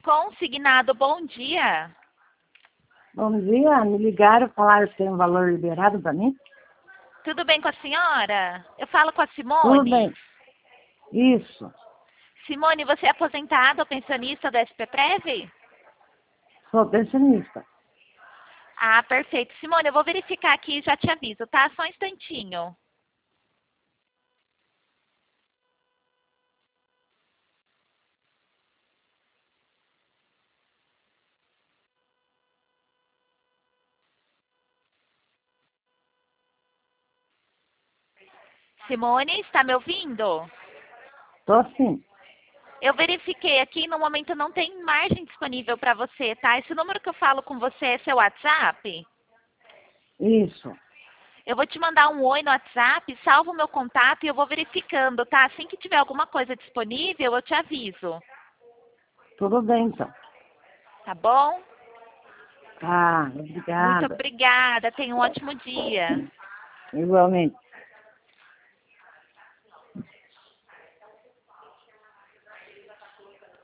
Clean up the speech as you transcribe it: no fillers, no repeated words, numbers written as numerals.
Consignado, bom dia. Bom dia, me ligaram, falaram que tem um valor liberado para mim? Tudo bem com a senhora? Eu falo com a Simone. Tudo bem. Isso, Simone, você é aposentada ou pensionista da SPPrev? sou pensionista. Ah, perfeito. Simone, eu vou verificar aqui e já te aviso, tá? Só um instantinho. Simone, está me ouvindo? Tô sim. Eu verifiquei aqui, no momento não tem margem disponível para você, tá? Esse número que eu falo com você é seu WhatsApp? Isso, Eu vou te mandar um oi no WhatsApp, salvo o meu contato e eu vou verificando, tá? Assim que tiver alguma coisa disponível, eu te aviso. tudo bem então. Tá bom? Tá, Muito obrigada. obrigada. Tenha um ótimo dia. Igualmente.